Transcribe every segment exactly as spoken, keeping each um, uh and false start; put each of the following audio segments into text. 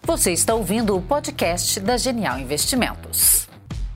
Você está ouvindo o podcast da Genial Investimentos.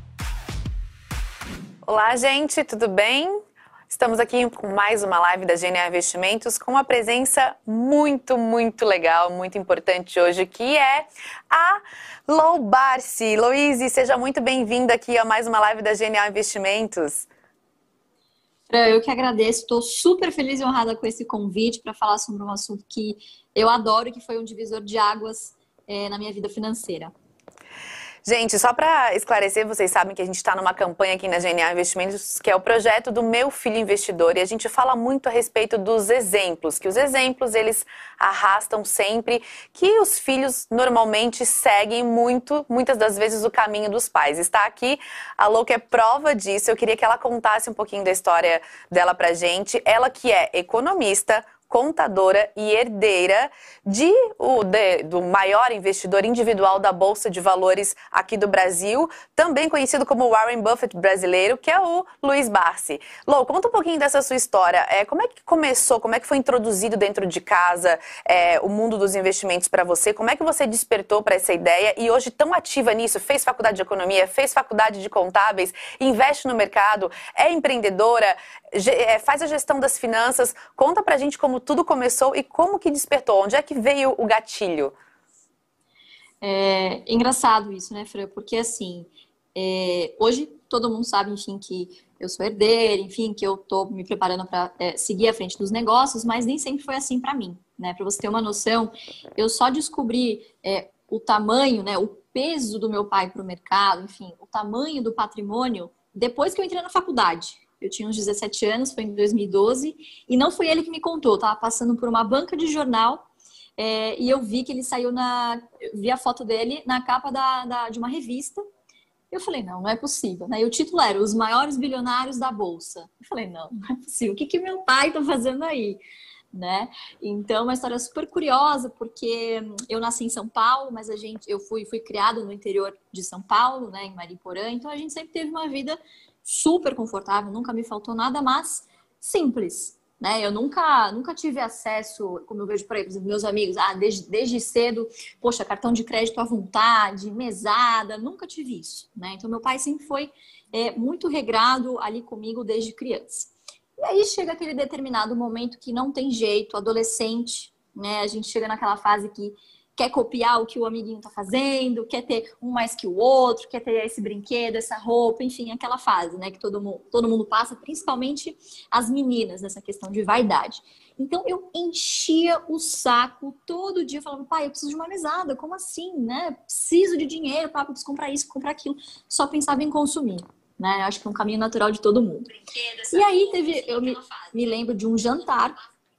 Olá, gente, tudo bem? Estamos aqui com mais uma live da Genial Investimentos com uma presença muito, muito legal, muito importante hoje, que é a Lou Barsi. Louise, seja muito bem-vinda aqui a mais uma live da Genial Investimentos. Eu que agradeço, estou super feliz e honrada com esse convite para falar sobre um assunto que eu adoro e que foi um divisor de águas é, na minha vida financeira. Gente, só para esclarecer, vocês sabem que a gente está numa campanha aqui na Genial Investimentos, que é o projeto do Meu Filho Investidor, e a gente fala muito a respeito dos exemplos, que os exemplos, eles arrastam sempre, que os filhos normalmente seguem muito, muitas das vezes, o caminho dos pais. Está aqui a Lou, que é prova disso. Eu queria que ela contasse um pouquinho da história dela pra gente. Ela que é economista, contadora e herdeira de, o, de, do maior investidor individual da Bolsa de Valores aqui do Brasil, também conhecido como Warren Buffett brasileiro, que é o Luiz Barsi. Lou, conta um pouquinho dessa sua história. É, como é que começou, como é que foi introduzido dentro de casa é, o mundo dos investimentos para você? Como é que você despertou para essa ideia e hoje tão ativa nisso? Fez faculdade de economia, fez faculdade de contábeis, investe no mercado, é empreendedora, faz a gestão das finanças. Conta pra gente como tudo começou e como que despertou, onde é que veio o gatilho? É engraçado isso, né, Fran? Porque assim, é, hoje todo mundo sabe, enfim, que eu sou herdeira, enfim, que eu tô me preparando para é, seguir à frente dos negócios, mas nem sempre foi assim para mim, né? Para você ter uma noção, eu só descobri é, o tamanho, né, o peso do meu pai para o mercado, enfim, o tamanho do patrimônio depois que eu entrei na faculdade. Eu tinha uns dezessete anos, foi em dois mil e doze, e não foi ele que me contou. Eu estava passando por uma banca de jornal é, e eu vi que ele saiu na... Eu vi a foto dele na capa da, da, de uma revista. Eu falei, não, não é possível. Né? E o título era Os Maiores Bilionários da Bolsa. Eu falei, não, não é possível. O que, que meu pai está fazendo aí? Né? Então, uma história super curiosa, porque eu nasci em São Paulo, mas a gente, eu fui, fui criada no interior de São Paulo, né, em Mariporã, então a gente sempre teve uma vida super confortável, nunca me faltou nada, mas simples, né? Eu nunca, nunca tive acesso, como eu vejo por aí, por exemplo, meus amigos, ah, desde, desde cedo, poxa, cartão de crédito à vontade, mesada, nunca tive isso, né? Então, meu pai sempre foi é, muito regrado ali comigo desde criança. E aí chega aquele determinado momento que não tem jeito, adolescente, né? A gente chega naquela fase que quer copiar o que o amiguinho tá fazendo, quer ter um mais que o outro, quer ter esse brinquedo, essa roupa, enfim, aquela fase, né, que todo mundo, todo mundo passa, principalmente as meninas, nessa questão de vaidade. Então, eu enchia o saco todo dia, falando, pai, eu preciso de uma mesada, como assim, né? Preciso de dinheiro, para preciso comprar isso, comprar aquilo. Só pensava em consumir, né? Acho que é um caminho natural de todo mundo. E aí, teve, eu me, me lembro de um jantar,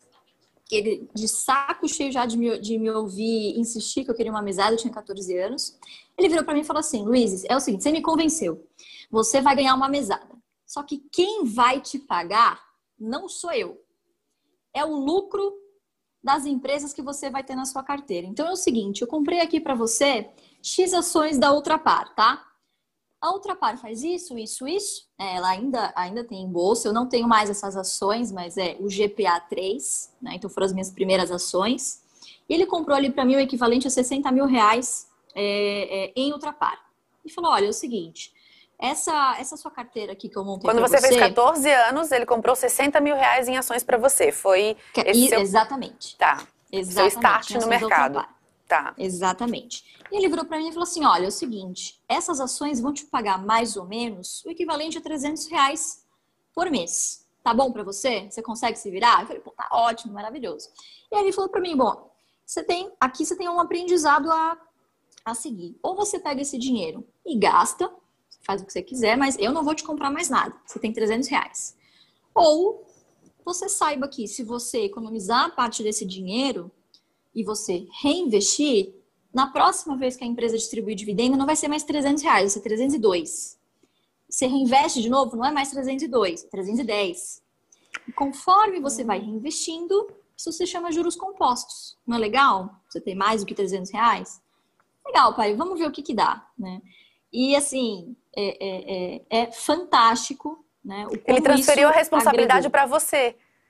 ele de saco cheio já de me, de me ouvir insistir que eu queria uma mesada, eu tinha quatorze anos. Ele virou para mim e falou assim, Luiz, é o seguinte, você me convenceu, você vai ganhar uma mesada. Só que quem vai te pagar não sou eu. É o lucro das empresas que você vai ter na sua carteira. Então é o seguinte, eu comprei aqui para você X ações da Ultrapar, tá? A Ultrapar faz isso, isso, isso. É, ela ainda, ainda tem em bolsa. Eu não tenho mais essas ações, mas é o G P A três, né? Então foram as minhas primeiras ações. E ele comprou ali para mim o equivalente a sessenta mil reais é, é, em Ultrapar. E falou, olha, é o seguinte, essa, essa sua carteira aqui que eu montei Quando pra você, você... fez quatorze anos, ele comprou sessenta mil reais em ações para você. Foi esse e, seu... Exatamente. Tá. Exatamente. Seu start no mercado. Tá. Exatamente. E ele virou para mim e falou assim, olha, é o seguinte, essas ações vão te pagar mais ou menos o equivalente a trezentos reais por mês. Tá bom para você? Você consegue se virar? Eu falei, pô, tá ótimo, maravilhoso. E aí ele falou para mim, bom, você tem, aqui você tem um aprendizado a, a seguir. Ou você pega esse dinheiro e gasta, faz o que você quiser, mas eu não vou te comprar mais nada. Você tem trezentos reais. Ou você saiba que se você economizar parte desse dinheiro e você reinvestir, na próxima vez que a empresa distribuir dividendo, não vai ser mais trezentos reais, vai ser trezentos e dois. Você reinveste de novo, não é mais trezentos e dois, é trezentos e dez. E conforme você vai reinvestindo, isso se chama juros compostos. Não é legal? Você tem mais do que trezentos reais? Legal, pai, vamos ver o que que dá, né? E assim, é, é, é, é fantástico, né? O Ele transferiu a responsabilidade para você.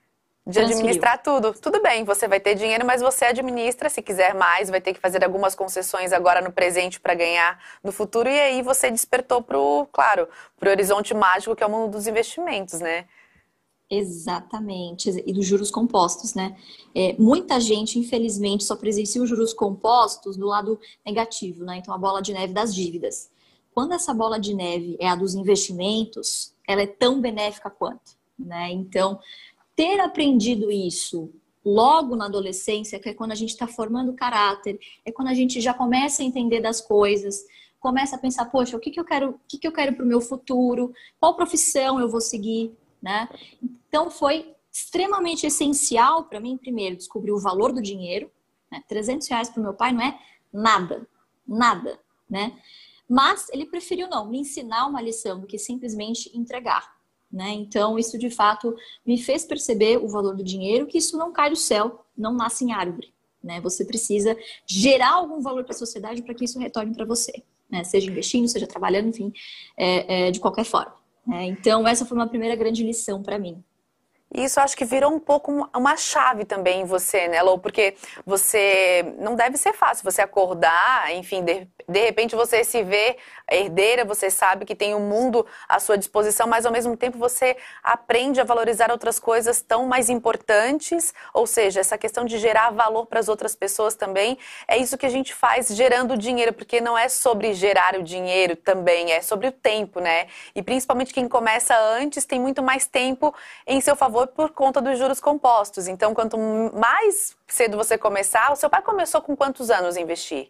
De administrar tudo. Tudo bem, você vai ter dinheiro, mas você administra. Se quiser mais, vai ter que fazer algumas concessões agora no presente para ganhar no futuro. E aí você despertou para o, claro, para o horizonte mágico que é o mundo dos investimentos, né? Exatamente. E dos juros compostos, né? É, muita gente, infelizmente, só presencia os juros compostos do lado negativo, né? Então, a bola de neve das dívidas. Quando essa bola de neve é a dos investimentos, ela é tão benéfica quanto, né? Então, ter aprendido isso logo na adolescência, que é quando a gente está formando caráter, é quando a gente já começa a entender das coisas, começa a pensar, poxa, o que, que eu quero, o que, que eu quero para o meu futuro, qual profissão eu vou seguir, né? Então foi extremamente essencial para mim, primeiro, descobrir o valor do dinheiro, né? trezentos reais para o meu pai não é nada, nada, né? Mas ele preferiu não me ensinar uma lição do que simplesmente entregar. Né? Então, isso de fato me fez perceber o valor do dinheiro, que isso não cai do céu, não nasce em árvore. Né? Você precisa gerar algum valor para a sociedade para que isso retorne para você. Né? Seja investindo, seja trabalhando, enfim, é, é, de qualquer forma. Né? Então, essa foi uma primeira grande lição para mim. Isso acho que virou um pouco uma chave também em você, né, Lô? Porque você não deve ser fácil você acordar, enfim, de, de repente você se vê herdeira, você sabe que tem o um mundo à sua disposição, mas ao mesmo tempo você aprende a valorizar outras coisas tão mais importantes, ou seja, essa questão de gerar valor para as outras pessoas também, é isso que a gente faz gerando dinheiro, porque não é sobre gerar o dinheiro também, é sobre o tempo, né? E principalmente quem começa antes tem muito mais tempo em seu favor por conta dos juros compostos. Então, quanto mais cedo você começar, o seu pai começou com quantos anos a investir?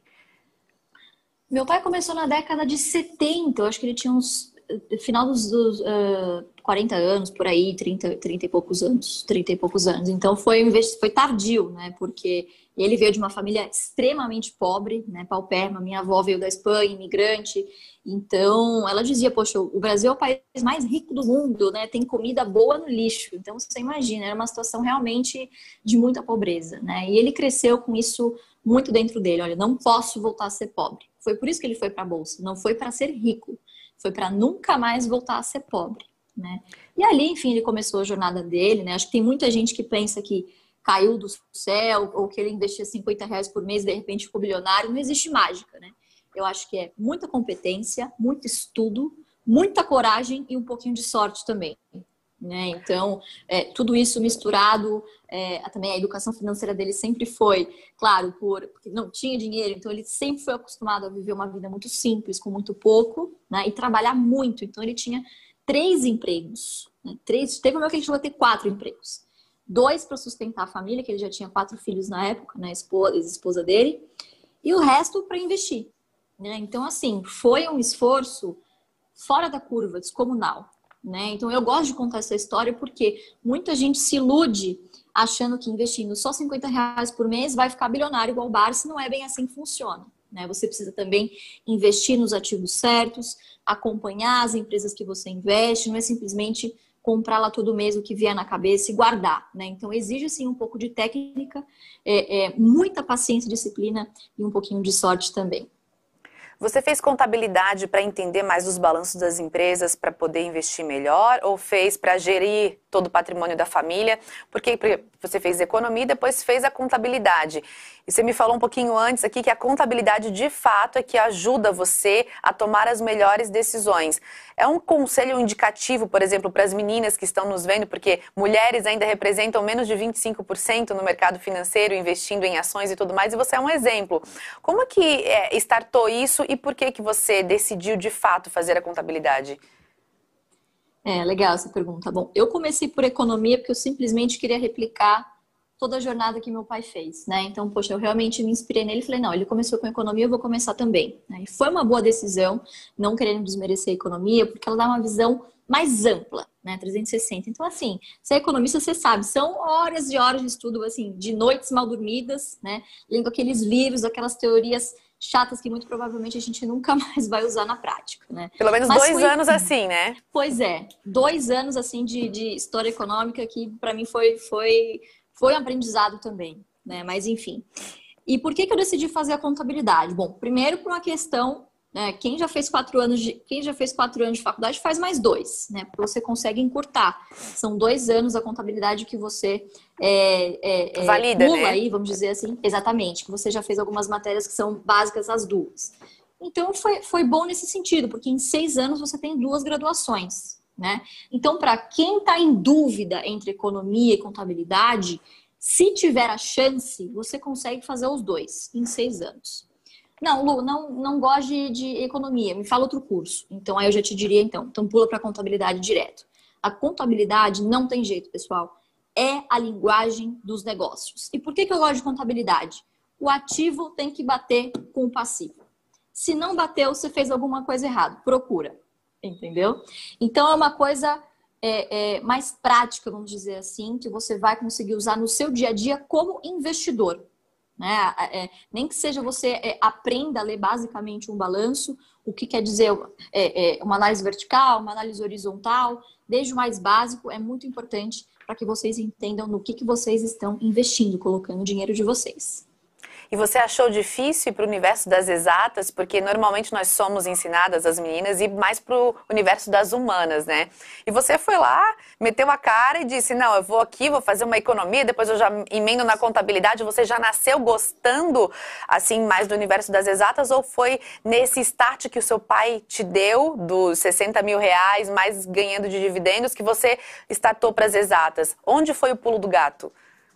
Meu pai começou na década de setenta, eu acho que ele tinha uns, final dos, dos uh, quarenta anos, por aí, trinta, trinta e poucos anos, trinta e poucos anos. Então, foi, foi tardio, né, porque ele veio de uma família extremamente pobre, né, paupérrima. Minha avó veio da Espanha, imigrante. Então, ela dizia, poxa, o Brasil é o país mais rico do mundo, né? Tem comida boa no lixo. Então, você imagina, era uma situação realmente de muita pobreza, né? E ele cresceu com isso muito dentro dele. Olha, não posso voltar a ser pobre. Foi por isso que ele foi para a Bolsa. Não foi para ser rico. Foi para nunca mais voltar a ser pobre, né? E ali, enfim, ele começou a jornada dele, né? Acho que tem muita gente que pensa que caiu do céu, ou que ele investia cinquenta reais por mês e de repente ficou bilionário. Não existe mágica, né? Eu acho que é muita competência, muito estudo, muita coragem e um pouquinho de sorte também. Né? Então, é, tudo isso misturado, é, também a educação financeira dele sempre foi, claro, por, porque não tinha dinheiro, então ele sempre foi acostumado a viver uma vida muito simples, com muito pouco, né? E trabalhar muito. Então, ele tinha três empregos. Né? Três, teve uma que ele chegou a ter quatro empregos. Dois para sustentar a família, que ele já tinha quatro filhos na época, né? A esposa, a esposa dele, e o resto para investir. Né? Então, assim, foi um esforço fora da curva, descomunal. Né? Então, eu gosto de contar essa história porque muita gente se ilude achando que investindo só cinquenta reais por mês vai ficar bilionário igual o Barsi. Não é bem assim que funciona. Né? Você precisa também investir nos ativos certos, acompanhar as empresas que você investe, não é simplesmente comprar lá todo mês o que vier na cabeça e guardar. Né? Então, exige sim um pouco de técnica, é, é, muita paciência, disciplina e um pouquinho de sorte também. Você fez contabilidade para entender mais os balanços das empresas, para poder investir melhor? Ou fez para gerir todo o patrimônio da família? Porque você fez economia e depois fez a contabilidade. E você me falou um pouquinho antes aqui que a contabilidade de fato é que ajuda você a tomar as melhores decisões. É um conselho indicativo, por exemplo, para as meninas que estão nos vendo, porque mulheres ainda representam menos de vinte e cinco por cento no mercado financeiro, investindo em ações e tudo mais, e você é um exemplo. Como que é, startou isso e por que que você decidiu de fato fazer a contabilidade? É, legal essa pergunta. Bom, eu comecei por economia porque eu simplesmente queria replicar toda a jornada que meu pai fez, né? Então, poxa, eu realmente me inspirei nele e falei, não, ele começou com economia, eu vou começar também. Né? E foi uma boa decisão, não querendo desmerecer a economia, porque ela dá uma visão mais ampla, né? trezentos e sessenta. Então, assim, se é economista, você sabe, são horas e horas de estudo, assim, de noites mal dormidas, né? Lendo aqueles livros, aquelas teorias chatas que muito provavelmente a gente nunca mais vai usar na prática, né? Pelo menos Mas dois foi... anos assim, né? Pois é, dois anos assim de, de história econômica que para mim foi, foi, foi um aprendizado também, né? Mas enfim. E por que que eu decidi fazer a contabilidade? Bom, primeiro por uma questão né? Quem já fez quatro anos de, quem já fez quatro anos de faculdade faz mais dois, né? Porque você consegue encurtar. São dois anos a contabilidade que você é, é, valida, pula né? aí, vamos dizer assim. Exatamente, que você já fez algumas matérias que são básicas as duas. Então, foi, foi bom nesse sentido, porque em seis anos você tem duas graduações, né? Então, para quem está em dúvida entre economia e contabilidade, se tiver a chance, você consegue fazer os dois em seis anos. Não, Lu, não, não gosto de, de economia, me fala outro curso. Então, aí eu já te diria, então, então pula para contabilidade direto. A contabilidade não tem jeito, pessoal. É a linguagem dos negócios. E por que que eu gosto de contabilidade? O ativo tem que bater com o passivo. Se não bateu, você fez alguma coisa errada. Procura, entendeu? Então, é uma coisa é, é, mais prática, vamos dizer assim, que você vai conseguir usar no seu dia a dia como investidor. Né? É, nem que seja você é, aprenda a ler basicamente um balanço, o que quer dizer é, é, uma análise vertical, uma análise horizontal, desde o mais básico, é muito importante para que vocês entendam no que, que vocês estão investindo, colocando o dinheiro de vocês. E você achou difícil ir para o universo das exatas? Porque normalmente nós somos ensinadas, as meninas, ir mais para o universo das humanas, né? E você foi lá, meteu a cara e disse, não, eu vou aqui, vou fazer uma economia, depois eu já emendo na contabilidade. Você já nasceu gostando, assim, mais do universo das exatas? Ou foi nesse start que o seu pai te deu, dos sessenta mil reais, mais ganhando de dividendos, que você startou para as exatas? Onde foi o pulo do gato?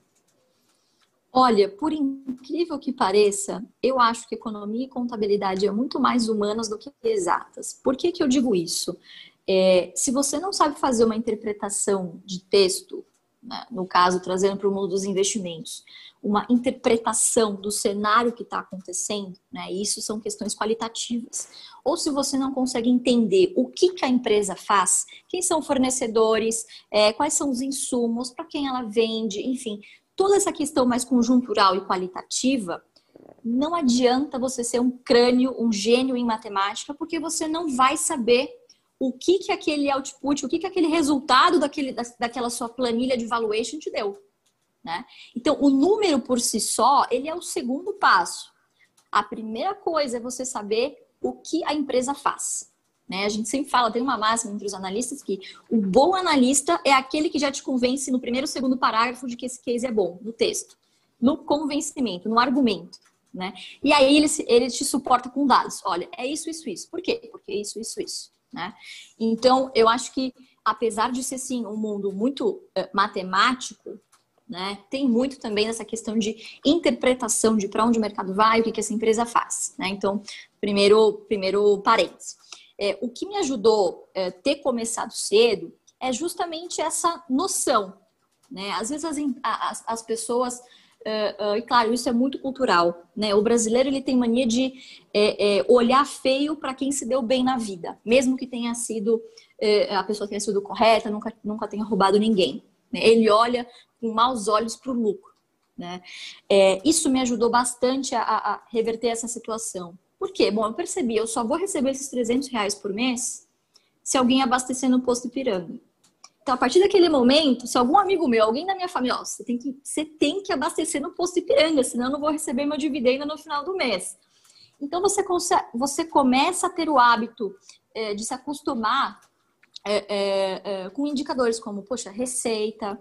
Olha, por incrível que pareça, eu acho que economia e contabilidade é muito mais humanas do que exatas. Por que que eu digo isso? É, se você não sabe fazer uma interpretação de texto, né, no caso, trazendo para o mundo dos investimentos, uma interpretação do cenário que está acontecendo, né, isso são questões qualitativas. Ou se você não consegue entender o que, que a empresa faz, quem são fornecedores, é, quais são os insumos, para quem ela vende, enfim... Toda essa questão mais conjuntural e qualitativa, não adianta você ser um crânio, um gênio em matemática, porque você não vai saber o que, que aquele output, o que, que aquele resultado daquele, daquela sua planilha de valuation te deu. Né? Então, o número por si só, ele é o segundo passo. A primeira coisa é você saber o que a empresa faz. Né? A gente sempre fala, tem uma máxima entre os analistas que o bom analista é aquele que já te convence no primeiro ou segundo parágrafo de que esse case é bom, no texto, no convencimento, no argumento. Né? E aí ele, ele te suporta com dados. Olha, é isso, isso, isso. Por quê? Porque é isso, isso, isso. Né? Então, eu acho que, apesar de ser, sim, um mundo muito uh, matemático, né, tem muito também nessa questão de interpretação de para onde o mercado vai, o que, que essa empresa faz. Né? Então, primeiro, primeiro parênteses. É, o que me ajudou a é, ter começado cedo é justamente essa noção. Né? Às vezes as, as, as pessoas, uh, uh, e claro, isso é muito cultural, né? O brasileiro ele tem mania de é, é, olhar feio para quem se deu bem na vida, mesmo que tenha sido, é, a pessoa tenha sido correta, nunca, nunca tenha roubado ninguém. Né? Ele olha com maus olhos para o lucro. Né? É, isso me ajudou bastante a, a reverter essa situação. Por quê? Bom, eu percebi, eu só vou receber esses trezentos reais por mês se alguém abastecer no posto Ipiranga. Então, a partir daquele momento, se algum amigo meu, alguém da minha família, ó, você tem que, você tem que abastecer no posto Ipiranga, senão eu não vou receber meu dividendo no final do mês. Então, você, consegue, você começa a ter o hábito é, de se acostumar é, é, é, com indicadores como, poxa, receita,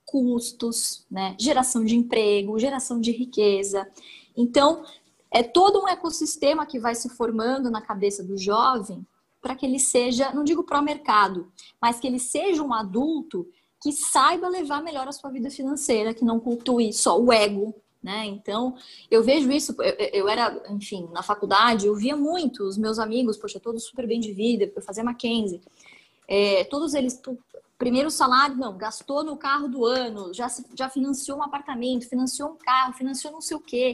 custos, né, geração de emprego, geração de riqueza. Então, é todo um ecossistema que vai se formando na cabeça do jovem para que ele seja, não digo pró-mercado, mas que ele seja um adulto que saiba levar melhor a sua vida financeira, que não cultue só o ego, né? Então, eu vejo isso, eu, eu era, enfim, na faculdade, eu via muito os meus amigos, poxa, todos super bem de vida, eu fazia Mackenzie, é, todos eles, primeiro salário, não, gastou no carro do ano, já, já financiou um apartamento, financiou um carro, financiou não sei o quê.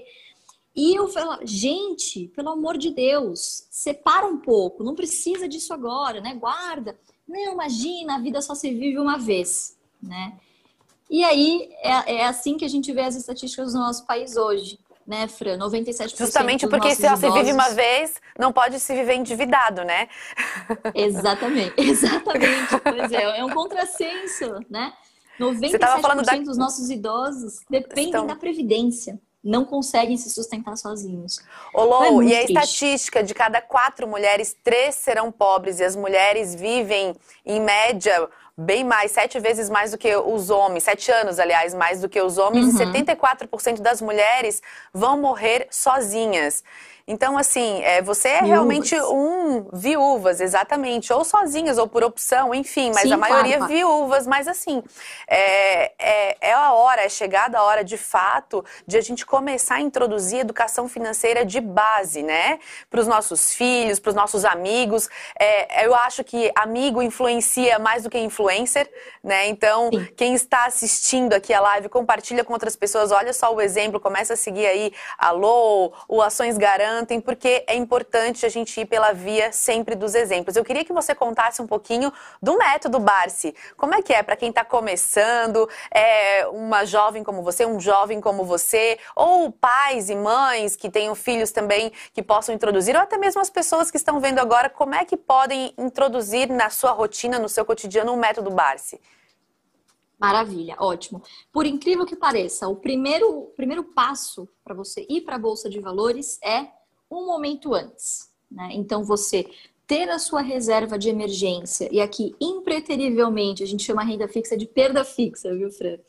E eu falo, gente, pelo amor de Deus, separa um pouco, não precisa disso agora, né? Guarda. Não, imagina, a vida só se vive uma vez, né? E aí, é, é assim que a gente vê as estatísticas do nosso país hoje, né, Fran? noventa e sete por cento Justamente porque se só se vive uma vez, não pode se viver endividado, né? Exatamente, exatamente. Pois é, é um contrassenso, né? noventa e sete por cento da... dos nossos idosos dependem Estão... da Previdência. não conseguem se sustentar sozinhos. Ô, Lou, é e a triste. estatística de cada quatro mulheres, três serão pobres, e as mulheres vivem, em média, bem mais, sete vezes mais do que os homens, sete anos, aliás, mais do que os homens, uhum. E setenta e quatro por cento das mulheres vão morrer sozinhas. Então, assim, é, você é viúvas. Realmente um... Viúvas, exatamente. Ou sozinhas, ou por opção, enfim. Mas Sim, a maioria claro, claro. Viúvas. Mas, assim, é, é, é a hora, é chegada a hora, de fato, de a gente começar a introduzir educação financeira de base, né? Para os nossos filhos, para os nossos amigos. É, eu acho que amigo influencia mais do que influencer, né? Então, Sim. quem está assistindo aqui a live, compartilha com outras pessoas. Olha só o exemplo, começa a seguir aí a Lou, o Ações Garantem, porque é importante a gente ir pela via sempre dos exemplos. Eu queria que você contasse um pouquinho do método Barsi. Como é que é para quem está começando, é, uma jovem como você, um jovem como você, ou pais e mães que tenham filhos também que possam introduzir, ou até mesmo as pessoas que estão vendo agora, como é que podem introduzir na sua rotina, no seu cotidiano, um método Barsi? Maravilha, ótimo. Por incrível que pareça, o primeiro, primeiro passo para você ir para a Bolsa de Valores é um momento antes, né? Então, você ter a sua reserva de emergência, e aqui, impreterivelmente, a gente chama a renda fixa de perda fixa, viu, Fran?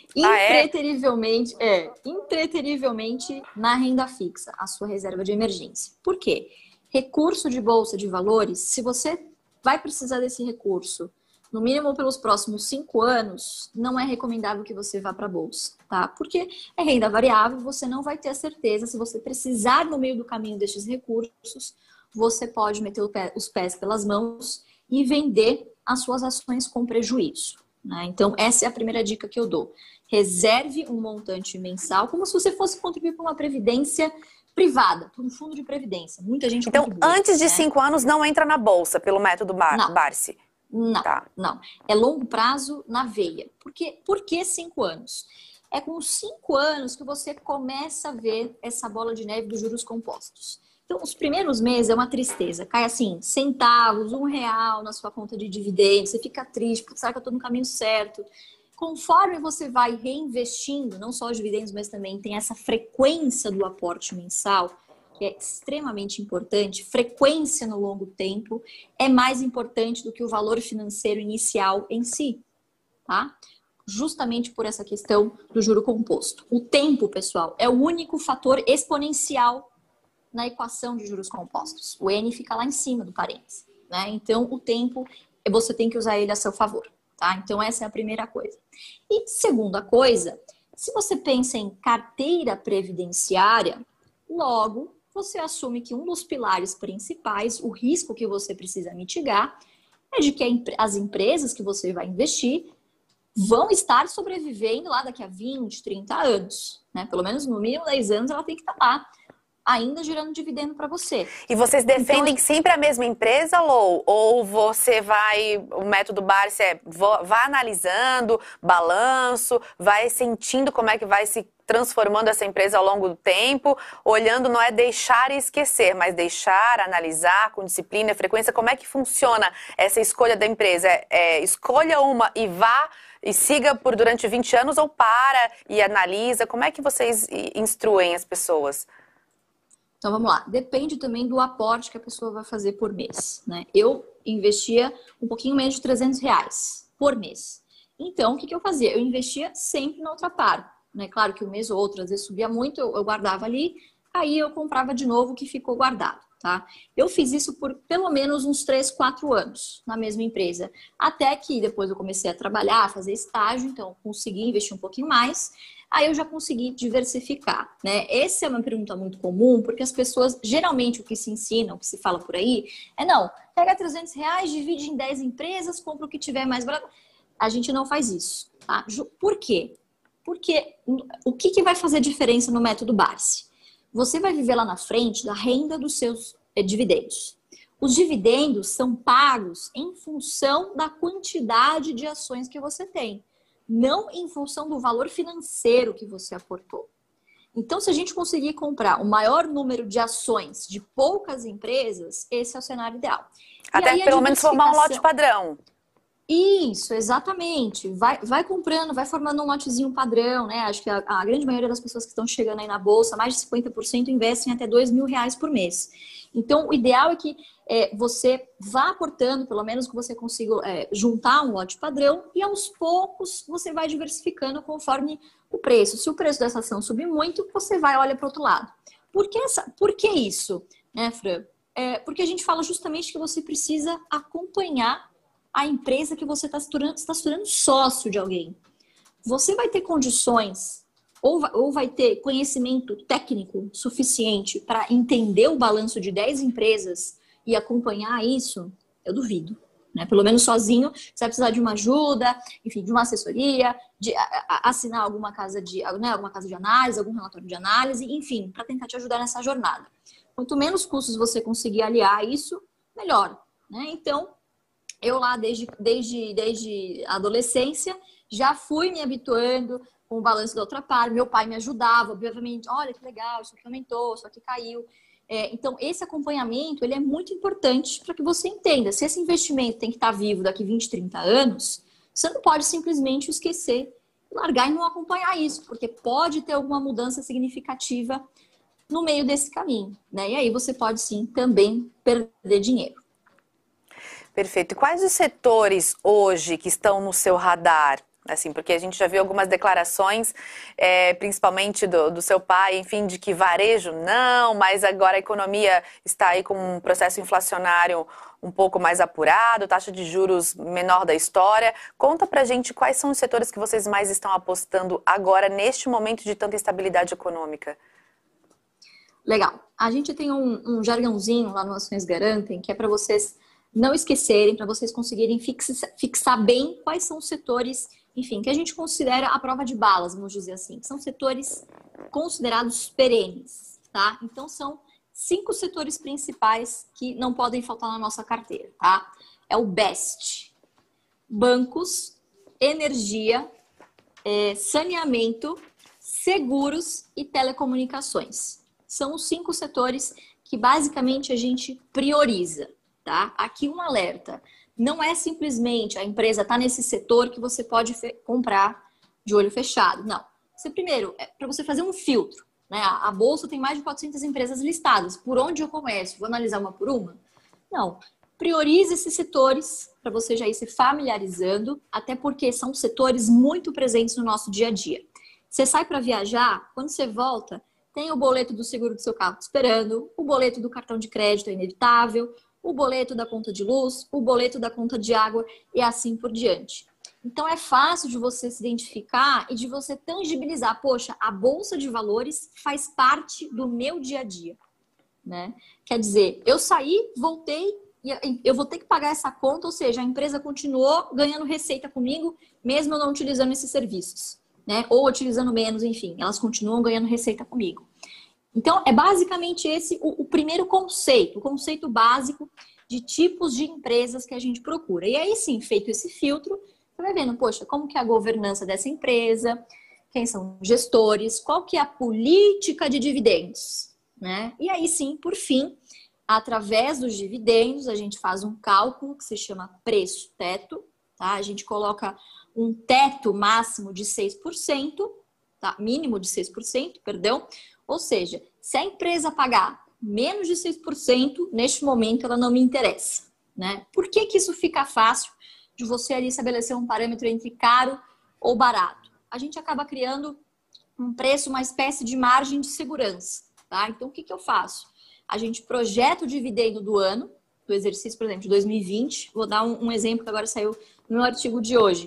Impreterivelmente, ah, é? é, impreterivelmente na renda fixa, a sua reserva de emergência. Por quê? Recurso de Bolsa de Valores, se você vai precisar desse recurso, no mínimo pelos próximos cinco anos, não é recomendável que você vá para a Bolsa, tá? Porque é renda variável, você não vai ter a certeza. Se você precisar no meio do caminho destes recursos, você pode meter os pés pelas mãos e vender as suas ações com prejuízo, né? Então, essa é a primeira dica que eu dou. Reserve um montante mensal, como se você fosse contribuir para uma previdência privada, para um fundo de previdência. Muita gente Então, contribui, antes de né? cinco anos, não entra na Bolsa pelo método Bar Não. Barsi. Não, tá. não. É longo prazo na veia. Por quê? Por que cinco anos? É com cinco anos que você começa a ver essa bola de neve dos juros compostos. Então, os primeiros meses é uma tristeza. Cai assim, centavos, um real na sua conta de dividendos. Você fica triste, porque será que eu estou no caminho certo? Conforme você vai reinvestindo, não só os dividendos, mas também tem essa frequência do aporte mensal, que é extremamente importante. Frequência no longo tempo é mais importante do que o valor financeiro inicial em si, tá? Justamente por essa questão do juro composto. O tempo, pessoal, é o único fator exponencial na equação de juros compostos. O N fica lá em cima do parênteses, né? Então, o tempo, você tem que usar ele a seu favor, tá? Então, essa é a primeira coisa. E segunda coisa, se você pensa em carteira previdenciária, logo você assume que um dos pilares principais, o risco que você precisa mitigar, é de que as empresas que você vai investir vão estar sobrevivendo lá daqui a vinte, trinta anos, né? Pelo menos no mínimo dez anos ela tem que estar lá, ainda gerando dividendo para você. E vocês defendem então, sempre a mesma empresa, Lou? Ou você vai, o método Barsi é, vai analisando, balanço, vai sentindo como é que vai se transformando essa empresa ao longo do tempo, olhando não é deixar e esquecer, mas deixar, analisar com disciplina e frequência. Como é que funciona essa escolha da empresa? É, é, escolha uma e vá e siga por durante vinte anos, ou para e analisa? Como é que vocês instruem as pessoas? Então, vamos lá. Depende também do aporte que a pessoa vai fazer por mês, né? Eu investia um pouquinho menos de trezentos reais por mês. Então, o que, que eu fazia? Eu investia sempre na Ultrapar, né? Claro que um mês ou outro, às vezes subia muito, eu, eu guardava ali, aí eu comprava de novo o que ficou guardado, tá? Eu fiz isso por pelo menos uns três, quatro anos na mesma empresa. Até que depois eu comecei a trabalhar, a fazer estágio, então consegui investir um pouquinho mais. Aí eu já consegui diversificar, né? Essa é uma pergunta muito comum, porque as pessoas, geralmente, o que se ensina, o que se fala por aí, é não, pega trezentos reais, divide em dez empresas, compra o que tiver mais barato. A gente não faz isso, tá? Por quê? Porque o que, que vai fazer diferença no método Barsi? Você vai viver lá na frente da renda dos seus eh, dividendos. Os dividendos são pagos em função da quantidade de ações que você tem, não em função do valor financeiro que você aportou. Então, se a gente conseguir comprar o maior número de ações de poucas empresas, esse é o cenário ideal. Até pelo menos formar um lote padrão. Isso, exatamente. Vai, vai comprando, vai formando um lotezinho padrão, né? Acho que a, a grande maioria das pessoas que estão chegando aí na Bolsa, mais de cinquenta por cento investem até dois mil reais por mês. Então, o ideal é que é, você vá aportando, pelo menos que você consiga é, juntar um lote padrão e aos poucos você vai diversificando conforme o preço. Se o preço dessa ação subir muito, você vai olhar para o outro lado. Por que, essa, por que isso, né, Fran? É, porque a gente fala justamente que você precisa acompanhar a empresa que você está se tornando, está se tornando sócio de alguém. Você vai ter condições ou vai, ou vai ter conhecimento técnico suficiente para entender o balanço de dez empresas e acompanhar isso? Eu duvido. Né? Pelo menos sozinho, você vai precisar de uma ajuda, enfim, de uma assessoria, de a, a, assinar alguma casa de, né, alguma casa de análise, algum relatório de análise, enfim, para tentar te ajudar nessa jornada. Quanto menos custos você conseguir aliar isso, melhor. Né? Então, eu lá, desde, desde, desde a adolescência, já fui me habituando com o balanço da outra parte. Meu pai me ajudava, obviamente. Olha, que legal, isso aqui aumentou, isso aqui caiu. É, então, esse acompanhamento, ele é muito importante para que você entenda. Se esse investimento tem que estar vivo daqui vinte, trinta anos, você não pode simplesmente esquecer, largar e não acompanhar isso, porque pode ter alguma mudança significativa no meio desse caminho. Né? E aí você pode, sim, também perder dinheiro. Perfeito. E quais os setores hoje que estão no seu radar? Assim, porque a gente já viu algumas declarações, é, principalmente do, do seu pai, enfim, de que varejo não, mas agora a economia está aí com um processo inflacionário um pouco mais apurado, taxa de juros menor da história. Conta pra gente quais são os setores que vocês mais estão apostando agora, neste momento de tanta instabilidade econômica. Legal. A gente tem um, um jargãozinho lá no Ações Garantem, que é para vocês não esquecerem, para vocês conseguirem fixar, fixar bem quais são os setores, enfim, que a gente considera a prova de balas, vamos dizer assim, que são setores considerados perenes, tá? Então, são cinco setores principais que não podem faltar na nossa carteira, tá? É o BEST, bancos, energia, é, saneamento, seguros e telecomunicações. São os cinco setores que basicamente a gente prioriza. Tá? Aqui um alerta, não é simplesmente a empresa está nesse setor que você pode comprar de olho fechado, não. Você primeiro, é para você fazer um filtro, né? A, a Bolsa tem mais de quatrocentas empresas listadas, por onde eu começo? Vou analisar uma por uma? Não, priorize esses setores para você já ir se familiarizando, até porque são setores muito presentes no nosso dia a dia. Você sai para viajar, quando você volta, tem o boleto do seguro do seu carro esperando, o boleto do cartão de crédito é inevitável, o boleto da conta de luz, o boleto da conta de água e assim por diante. Então é fácil de você se identificar e de você tangibilizar. Poxa, a Bolsa de Valores faz parte do meu dia a dia. Né? Quer dizer, eu saí, voltei e eu vou ter que pagar essa conta, ou seja, a empresa continuou ganhando receita comigo, mesmo eu não utilizando esses serviços. Né? Ou utilizando menos, enfim, elas continuam ganhando receita comigo. Então, é basicamente esse o, o primeiro conceito, o conceito básico de tipos de empresas que a gente procura. E aí sim, feito esse filtro, você vai vendo, poxa, como que é a governança dessa empresa, quem são os gestores, qual que é a política de dividendos, né? E aí sim, por fim, através dos dividendos, a gente faz um cálculo que se chama preço-teto, tá? A gente coloca um teto máximo de seis por cento, tá? Mínimo de seis por cento, perdão. Ou seja, se a empresa pagar menos de seis por cento, neste momento ela não me interessa. Né? Por que que isso fica fácil de você ali estabelecer um parâmetro entre caro ou barato? A gente acaba criando um preço, uma espécie de margem de segurança. Tá? Então, o que que eu faço? A gente projeta o dividendo do ano, do exercício, por exemplo, de dois mil e vinte. Vou dar um, um exemplo que agora saiu no meu artigo de hoje.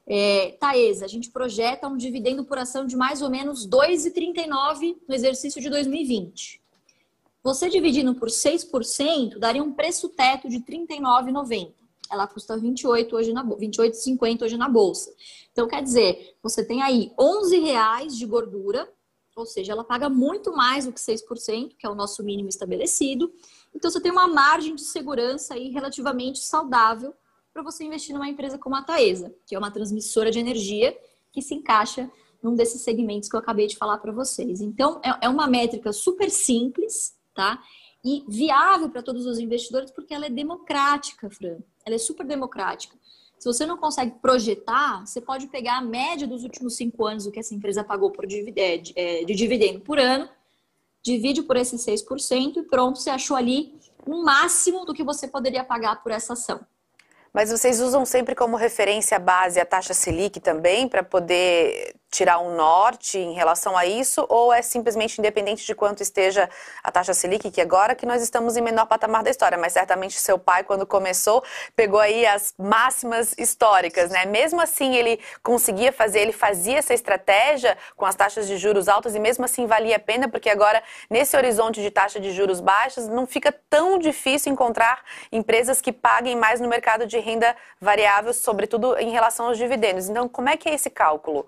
É, Taesa, a gente projeta um dividendo por ação de mais ou menos dois reais e trinta e nove centavos no exercício de dois mil e vinte. Você dividindo por seis por cento, daria um preço teto de trinta e nove reais e noventa centavos. Ela custa vinte e oito reais hoje na, vinte e oito reais e cinquenta centavos hoje na Bolsa. Então, quer dizer, você tem aí onze reais de gordura, ou seja, ela paga muito mais do que seis por cento, que é o nosso mínimo estabelecido. Então, você tem uma margem de segurança aí relativamente saudável para você investir numa empresa como a Taesa, que é uma transmissora de energia que se encaixa num desses segmentos que eu acabei de falar para vocês. Então, é uma métrica super simples, tá? E viável para todos os investidores, porque ela é democrática, Fran. Ela é super democrática. Se você não consegue projetar, você pode pegar a média dos últimos cinco anos, o que essa empresa pagou por dividendo, de dividendo por ano, divide por esses seis por cento e pronto, você achou ali um máximo do que você poderia pagar por essa ação. Mas vocês usam sempre como referência base a taxa Selic também para poder tirar um norte em relação a isso? Ou é simplesmente independente de quanto esteja a taxa Selic, que agora que nós estamos em menor patamar da história, mas certamente seu pai, quando começou, pegou aí as máximas históricas, né? Mesmo assim, ele conseguia fazer, ele fazia essa estratégia com as taxas de juros altas e mesmo assim valia a pena, porque agora, nesse horizonte de taxa de juros baixas, não fica tão difícil encontrar empresas que paguem mais no mercado de renda variável, sobretudo em relação aos dividendos. Então, como é que é esse cálculo?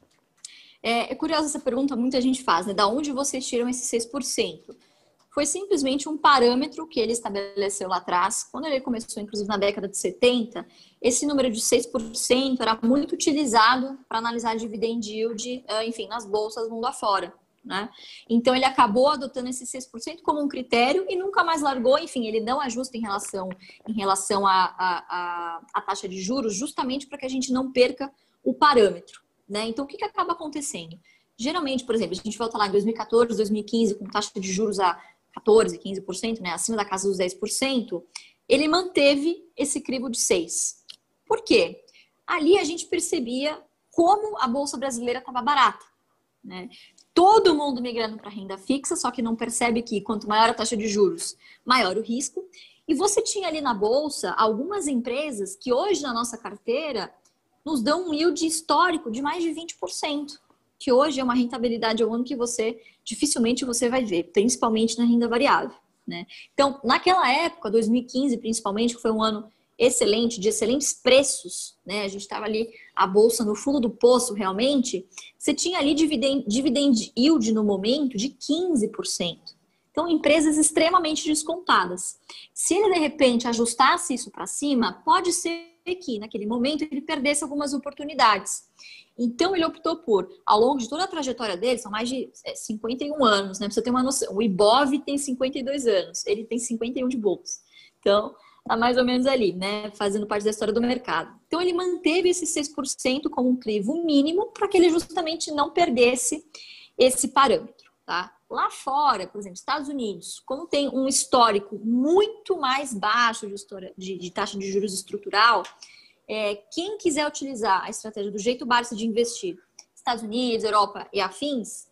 É, é curiosa essa pergunta, muita gente faz, né? Da onde vocês tiram esses seis por cento? Foi simplesmente um parâmetro que ele estabeleceu lá atrás. Quando ele começou, inclusive na década de setenta, esse número de seis por cento era muito utilizado para analisar dividend yield, enfim, nas bolsas mundo afora, né? Então ele acabou adotando esse seis por cento como um critério e nunca mais largou. Enfim, ele não ajusta em relação, em relação à a, a, a taxa de juros, justamente para que a gente não perca o parâmetro, né? Então o que, que acaba acontecendo? Geralmente, por exemplo, a gente volta lá em dois mil e quatorze, dois mil e quinze, com taxa de juros a quatorze, quinze por cento, né? Acima da casa dos dez por cento, ele manteve esse crivo de seis. Por quê? Ali a gente percebia como a Bolsa Brasileira estava barata, né? Todo mundo migrando para renda fixa, só que não percebe que quanto maior a taxa de juros, maior o risco. E você tinha ali na Bolsa algumas empresas que hoje na nossa carteira nos dão um yield histórico de mais de vinte por cento, que hoje é uma rentabilidade ao ano que você dificilmente você vai ver, principalmente na renda variável, né? Então, naquela época, dois mil e quinze principalmente, que foi um ano excelente, de excelentes preços, né? A gente estava ali, a bolsa no fundo do poço, realmente. Você tinha ali dividend, dividend yield no momento de quinze por cento. Então, empresas extremamente descontadas. Se ele, de repente, ajustasse isso para cima, pode ser que, naquele momento, ele perdesse algumas oportunidades. Então, ele optou por, ao longo de toda a trajetória dele, são mais de cinquenta e um anos, né? Pra você ter uma noção. O Ibov tem cinquenta e dois anos, ele tem cinquenta e um de bolsa. Então, tá mais ou menos ali, né? Fazendo parte da história do mercado. Então, ele manteve esse seis por cento como um crivo mínimo para que ele justamente não perdesse esse parâmetro, tá? Lá fora, por exemplo, Estados Unidos, como tem um histórico muito mais baixo de, história, de, de taxa de juros estrutural, é, quem quiser utilizar a estratégia do jeito Barça de investir, Estados Unidos, Europa e afins,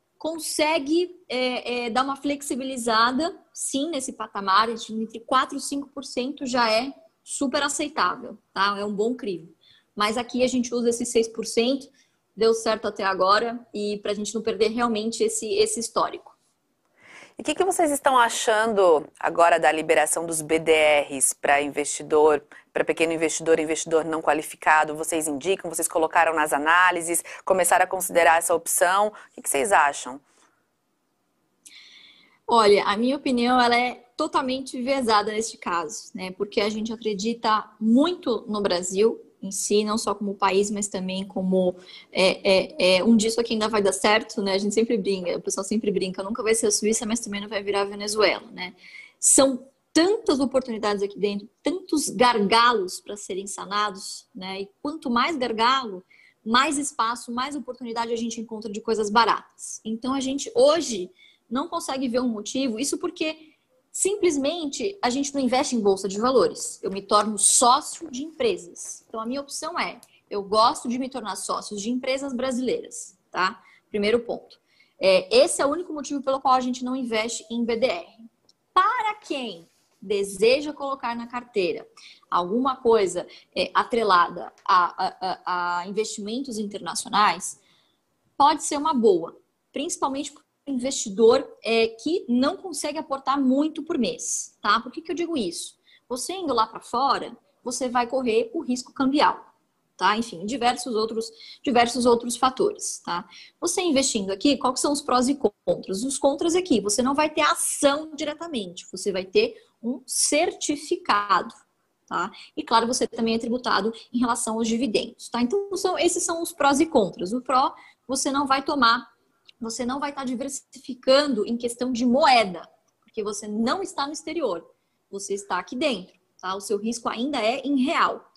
consegue é, é, dar uma flexibilizada, sim, nesse patamar, entre quatro e cinco por cento já é super aceitável, tá? É um bom crivo. Mas aqui a gente usa esse seis por cento, deu certo até agora, e para a gente não perder realmente esse, esse histórico. E o que, que vocês estão achando agora da liberação dos B D Rs para investidor, para pequeno investidor, investidor não qualificado? Vocês indicam, vocês colocaram nas análises, começaram a considerar essa opção? O que, que vocês acham? Olha, a minha opinião ela é totalmente enviesada neste caso, né? Porque a gente acredita muito no Brasil em si, não só como país, mas também como é, é, é, um disso aqui ainda vai dar certo, né? A gente sempre brinca, o pessoal sempre brinca, nunca vai ser a Suíça, mas também não vai virar a Venezuela, né? São tantas oportunidades aqui dentro, tantos gargalos para serem sanados, né? E quanto mais gargalo, mais espaço, mais oportunidade a gente encontra de coisas baratas. Então a gente hoje não consegue ver um motivo, isso porque simplesmente a gente não investe em bolsa de valores. Eu me torno sócio de empresas. Então a minha opção é, eu gosto de me tornar sócio de empresas brasileiras, tá? Primeiro ponto. É, esse é o único motivo pelo qual a gente não investe em B D R. Para quem deseja colocar na carteira alguma coisa é, atrelada a, a, a investimentos internacionais, pode ser uma boa, principalmente porque investidor é, que não consegue aportar muito por mês, tá? Por que que eu digo isso? Você indo lá para fora, você vai correr o risco cambial, tá? Enfim, diversos outros, diversos outros fatores, tá? Você investindo aqui, quais são os prós e contras? Os contras aqui, você não vai ter ação diretamente, você vai ter um certificado, tá? E claro, você também é tributado em relação aos dividendos, tá? Então, são, esses são os prós e contras. O pró, você não vai tomar você não vai estar diversificando em questão de moeda, porque você não está no exterior, você está aqui dentro, tá? O seu risco ainda é em real.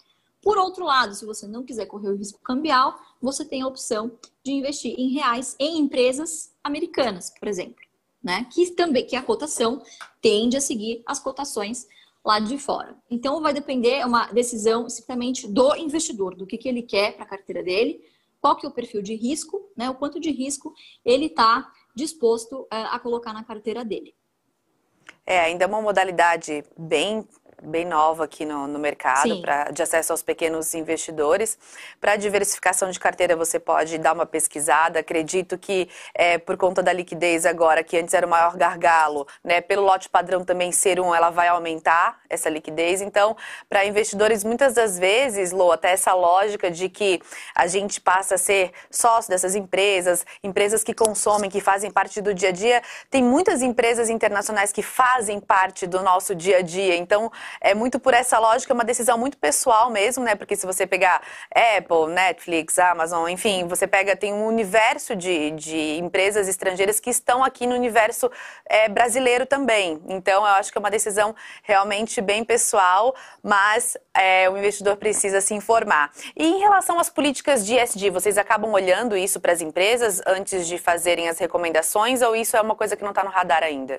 Por outro lado, se você não quiser correr o risco cambial, você tem a opção de investir em reais em empresas americanas, por exemplo, né? Que também que a cotação tende a seguir as cotações lá de fora. Então, vai depender, é uma decisão simplesmente do investidor, do que, que ele quer para a carteira dele, qual que é o perfil de risco, né? O quanto de risco ele está disposto é, a colocar na carteira dele. É, ainda é uma modalidade bem, bem nova aqui no, no mercado, pra, de acesso aos pequenos investidores. Para diversificação de carteira, você pode dar uma pesquisada. Acredito que é, por conta da liquidez agora, que antes era o maior gargalo, né, pelo lote padrão também ser um, ela vai aumentar essa liquidez. Então, para investidores, muitas das vezes, Lô, até essa lógica de que a gente passa a ser sócio dessas empresas, empresas que consomem, que fazem parte do dia a dia. Tem muitas empresas internacionais que fazem parte do nosso dia a dia. Então, é muito por essa lógica, é uma decisão muito pessoal mesmo, né? Porque se você pegar Apple, Netflix, Amazon, enfim, você pega, tem um universo de, de empresas estrangeiras que estão aqui no universo é, brasileiro também. Então, eu acho que é uma decisão realmente bem pessoal, mas é, o investidor precisa se informar. E em relação às políticas de E S G, vocês acabam olhando isso para as empresas antes de fazerem as recomendações, ou isso é uma coisa que não está no radar ainda?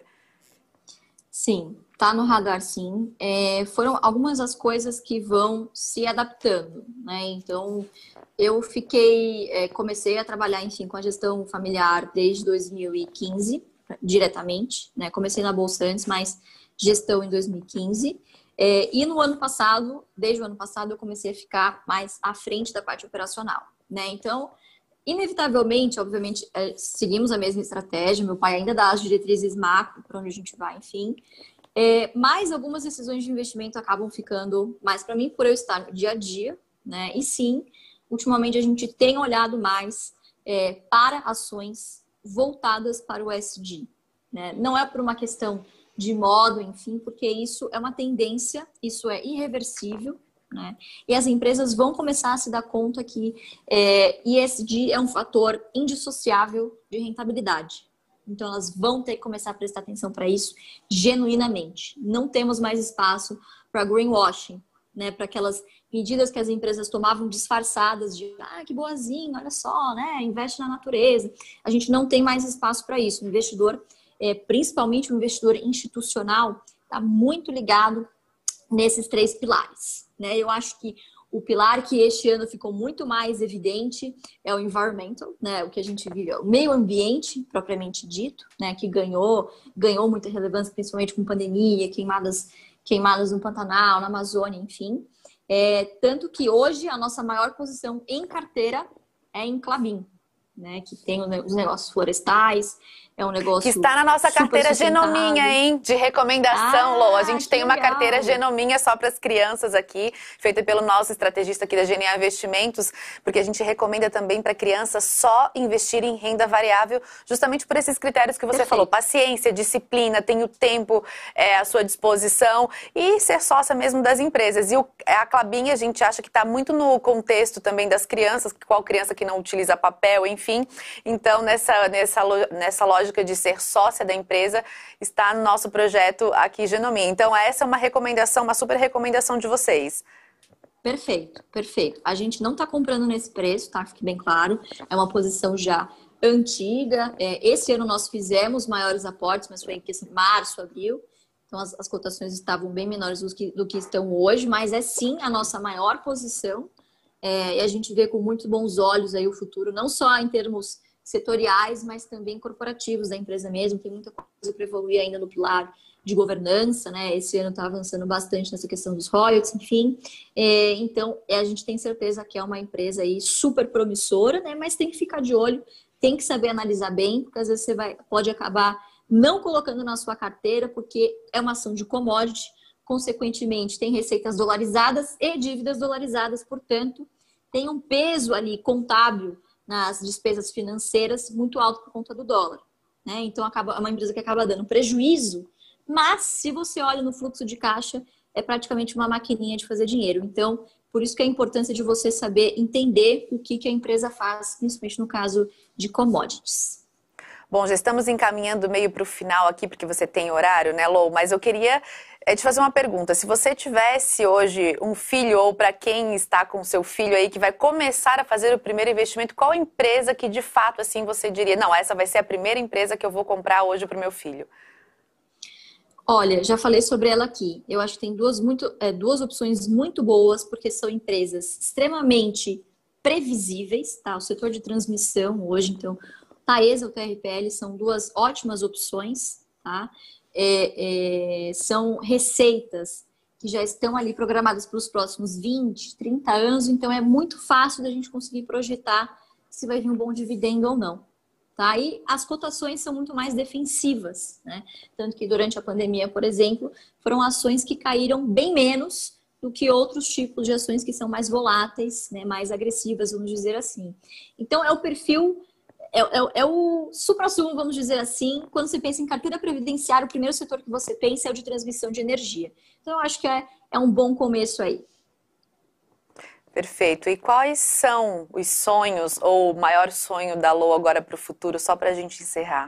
Sim, tá no radar sim. É, foram algumas das coisas que vão se adaptando, né? Então, eu fiquei, é, comecei a trabalhar, enfim, com a gestão familiar desde dois mil e quinze, diretamente, né? Comecei na Bolsa antes, mas gestão em dois mil e quinze. É, e no ano passado, desde o ano passado, eu comecei a ficar mais à frente da parte operacional, né? Então, inevitavelmente, obviamente, é, seguimos a mesma estratégia. Meu pai ainda dá as diretrizes macro para onde a gente vai, enfim. É, mas algumas decisões de investimento acabam ficando mais para mim por eu estar no dia a dia, né? E sim, ultimamente a gente tem olhado mais é, para ações voltadas para o E S G, né? Não é por uma questão de modo, enfim, porque isso é uma tendência, isso é irreversível, né? E as empresas vão começar a se dar conta que é, E S G é um fator indissociável de rentabilidade. Então, elas vão ter que começar a prestar atenção para isso genuinamente. Não temos mais espaço para greenwashing, né? Para aquelas medidas que as empresas tomavam disfarçadas de ah, que boazinho, olha só, né? Investe na natureza. A gente não tem mais espaço para isso. O investidor, é, principalmente o investidor institucional, está muito ligado nesses três pilares, né? Eu acho que o pilar que este ano ficou muito mais evidente é o environmental, né? O que a gente vive é o meio ambiente, propriamente dito, né? Que ganhou, ganhou muita relevância, principalmente com pandemia, queimadas, queimadas no Pantanal, na Amazônia, enfim. É, tanto que hoje a nossa maior posição em carteira é em Klabin, né? Que tem os negócios florestais. É um negócio que está na nossa carteira Genominha, hein? De recomendação, ah, Lô. A gente tem uma legal. carteira Genominha só para as crianças aqui, feita pelo nosso estrategista aqui da Genial Investimentos, porque a gente recomenda também para crianças só investir em renda variável, justamente por esses critérios que você Perfeito. falou. Paciência, disciplina, tem o tempo é, à sua disposição e ser sócia mesmo das empresas. E o, a Klabin, a gente acha que está muito no contexto também das crianças, qual criança que não utiliza papel, enfim. Então, nessa, nessa, nessa loja de ser sócia da empresa, está no nosso projeto aqui Genominha. Então, essa é uma recomendação, uma super recomendação de vocês. Perfeito, perfeito. A gente não está comprando nesse preço, tá? Fique bem claro. É uma posição já antiga. É, esse ano nós fizemos maiores aportes, mas foi em março, abril. Então, as, as cotações estavam bem menores do que, do que estão hoje, mas é sim a nossa maior posição. É, e a gente vê com muito bons olhos aí o futuro, não só em termos setoriais, mas também corporativos da empresa mesmo. Tem muita coisa para evoluir ainda no pilar de governança, né? Esse ano está avançando bastante nessa questão dos royalties, enfim. É, então, é, a gente tem certeza que é uma empresa aí super promissora, né? Mas tem que ficar de olho, tem que saber analisar bem, porque às vezes você vai, pode acabar não colocando na sua carteira, porque é uma ação de commodity, consequentemente tem receitas dolarizadas e dívidas dolarizadas, portanto, tem um peso ali contábil nas despesas financeiras muito alto por conta do dólar, né? Então, acaba, é uma empresa que acaba dando prejuízo, mas se você olha no fluxo de caixa, é praticamente uma maquininha de fazer dinheiro. Então, por isso que é a importância de você saber entender o que, que a empresa faz, principalmente no caso de commodities. Bom, já estamos encaminhando meio para o final aqui, porque você tem horário, né, Lou? Mas eu queria é, te fazer uma pergunta. Se você tivesse hoje um filho, ou para quem está com seu filho aí, que vai começar a fazer o primeiro investimento, qual empresa que de fato assim você diria, não, essa vai ser a primeira empresa que eu vou comprar hoje para o meu filho? Olha, já falei sobre ela aqui. Eu acho que tem duas, muito, é, duas opções muito boas, porque são empresas extremamente previsíveis, tá? O setor de transmissão hoje, então, Taesa ou T R P L são duas ótimas opções, tá? É, é, são receitas que já estão ali programadas para os próximos vinte, trinta anos, então é muito fácil da gente conseguir projetar se vai vir um bom dividendo ou não. Tá? E as cotações são muito mais defensivas, né? Tanto que durante a pandemia, por exemplo, foram ações que caíram bem menos do que outros tipos de ações que são mais voláteis, né? Mais agressivas, vamos dizer assim. Então, é o perfil, é, é, é o supra-sumo, vamos dizer assim, quando você pensa em carteira previdenciária, o primeiro setor que você pensa é o de transmissão de energia. Então, eu acho que é, é um bom começo aí. Perfeito. E quais são os sonhos ou o maior sonho da Lou agora para o futuro, só para a gente encerrar?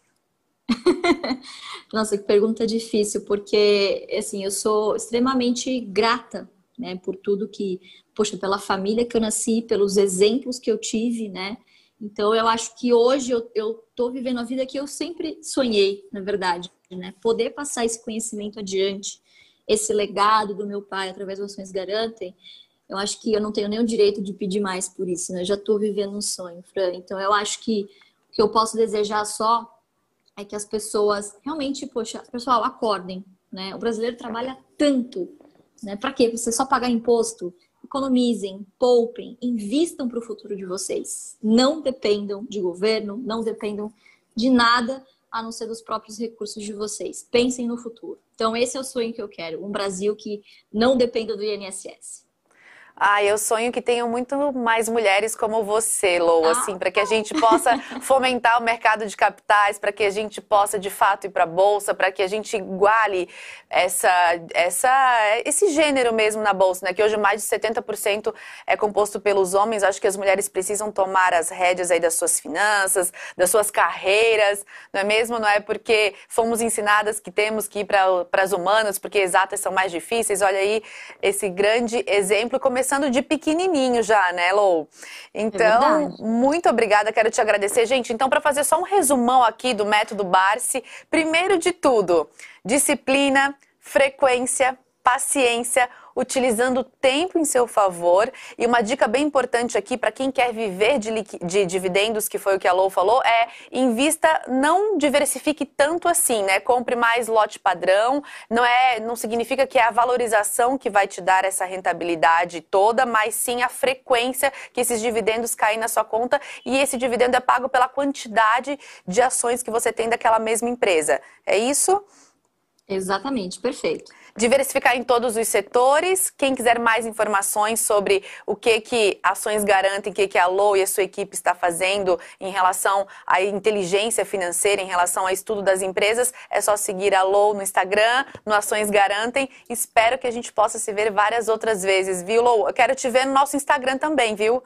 Nossa, que pergunta difícil, porque assim, eu sou extremamente grata, né, por tudo que, poxa, pela família que eu nasci, pelos exemplos que eu tive, né? Então eu acho que hoje eu, eu tô vivendo a vida que eu sempre sonhei, na verdade, né? Poder passar esse conhecimento adiante, esse legado do meu pai através das Ações Garantem. Eu acho que eu não tenho nem o direito de pedir mais por isso, né? Eu já estou vivendo um sonho, Fran. Então, eu acho que o que eu posso desejar só é que as pessoas realmente, poxa, pessoal, acordem, né? O brasileiro trabalha tanto, né? Para quê? Você só pagar imposto? Economizem, poupem, invistam para o futuro de vocês. Não dependam de governo, não dependam de nada, a não ser dos próprios recursos de vocês. Pensem no futuro. Então, esse é o sonho que eu quero. Um Brasil que não dependa do I N S S. Ah, eu sonho que tenham muito mais mulheres como você, Lou, Ah. assim, para que a gente possa fomentar o mercado de capitais, para que a gente possa, de fato, ir para a Bolsa, para que a gente iguale essa, essa, esse gênero mesmo na Bolsa, né? Que hoje mais de setenta por cento é composto pelos homens. Acho que as mulheres precisam tomar as rédeas aí das suas finanças, das suas carreiras, não é mesmo? Não é porque fomos ensinadas que temos que ir para as humanas, porque exatas são mais difíceis. Olha aí esse grande exemplo, começando de pequenininho já, né, Lou? Então, é muito obrigada, quero te agradecer. Gente, então, para fazer só um resumão aqui do método Barsi, primeiro de tudo, disciplina, frequência, paciência, utilizando o tempo em seu favor. E uma dica bem importante aqui para quem quer viver de, de dividendos, que foi o que a Lou falou, é invista, não diversifique tanto assim, né? Compre mais lote padrão. Não, é, não significa que é a valorização que vai te dar essa rentabilidade toda, mas sim a frequência que esses dividendos caem na sua conta, e esse dividendo é pago pela quantidade de ações que você tem daquela mesma empresa. É isso? Exatamente, perfeito. Diversificar em todos os setores. Quem quiser mais informações sobre o que que Ações Garantem, o que que a Lou e a sua equipe está fazendo em relação à inteligência financeira, em relação ao estudo das empresas, é só seguir a Lou no Instagram, no Ações Garantem. Espero que a gente possa se ver várias outras vezes, viu, Lou? Eu quero te ver no nosso Instagram também, viu?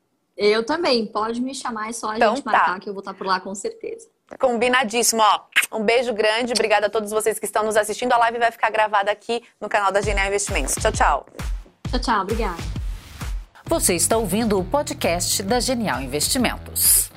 Eu também. Pode me chamar, é só a então, gente marcar tá. que eu vou estar por lá com certeza. Combinadíssimo, ó. Um beijo grande, obrigada a todos vocês que estão nos assistindo. A live vai ficar gravada aqui no canal da Genial Investimentos. Tchau, tchau. Tchau, tchau, obrigada. Você está ouvindo o podcast da Genial Investimentos.